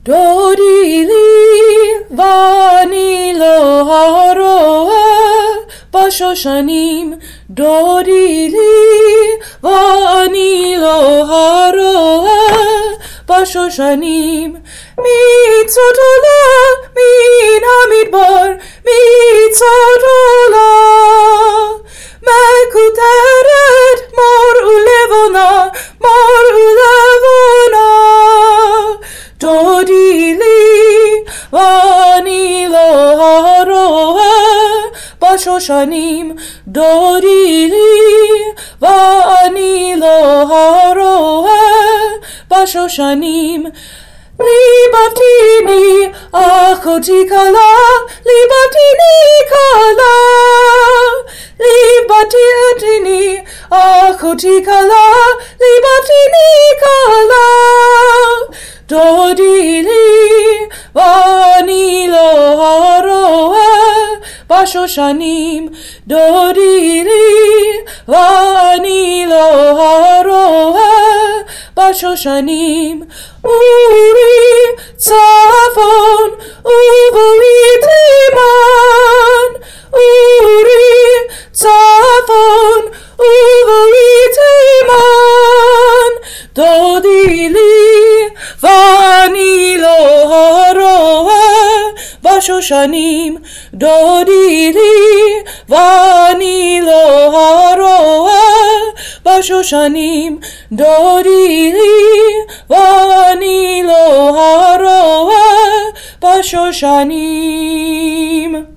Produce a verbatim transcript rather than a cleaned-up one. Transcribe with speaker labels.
Speaker 1: דודי לי ואני לא הרואה בשושנים, דודי לי ואני לא הרואה בשושנים. מצות עולה מן המדבר, מצות עולה מקוטרת מור ולבונה, מור ולבונה. דודי לי ואני לא הרואה בשושנים, דודי לי ואני לא הרואה בשושנים. ליבבתיני אחותי כלה, ליבבתיני כלה, ליבבתיני אחותי כלה, ליבבתיני כלה. דודי לי ואני לא הרואה בשושנים, דודי לי ואני לא הרואה בשושנים. אורי צפון ובואי תימן, אורי צפון ובואי תימן. דודי לי ואני לא הרואה בשושנים, דודי לי ואני לא הרואה בשושנים, דודי לי ואני לא הרואה בשושנים.